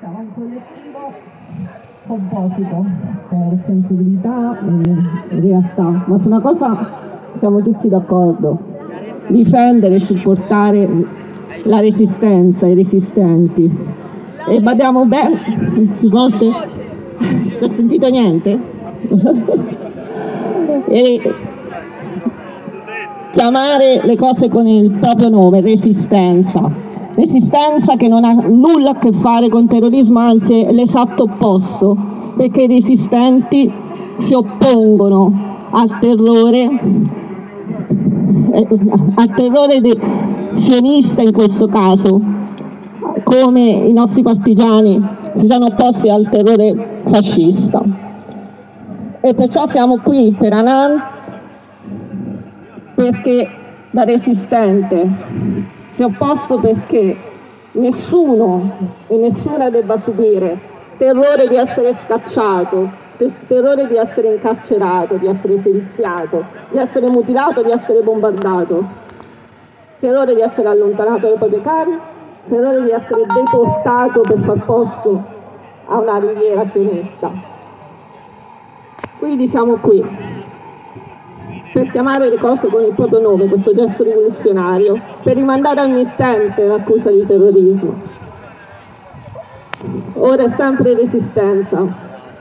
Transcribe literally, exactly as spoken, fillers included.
Siamo un collettivo composito per sensibilità e realtà, ma su una cosa siamo tutti d'accordo: difendere e supportare la resistenza, i resistenti. E badiamo bene, più volte, non ho sentito niente? E chiamare le cose con il proprio nome: resistenza. Resistenza che non ha nulla a che fare con terrorismo, anzi è l'esatto opposto, perché i resistenti si oppongono al terrore, eh, al terrore de- sionista in questo caso, come i nostri partigiani si sono opposti al terrore fascista. E perciò siamo qui per Hanan, perché da resistente si è opposto, perché nessuno e nessuna debba subire terrore di essere scacciato, terrore di essere incarcerato, di essere seviziato, di essere mutilato, di essere bombardato, terrore di essere allontanato dai propri cari, terrore di essere deportato per far posto a una riviera sionista. Quindi siamo qui per chiamare le cose con il proprio nome, questo gesto rivoluzionario, per rimandare al mittente l'accusa di terrorismo. Ora è sempre resistenza.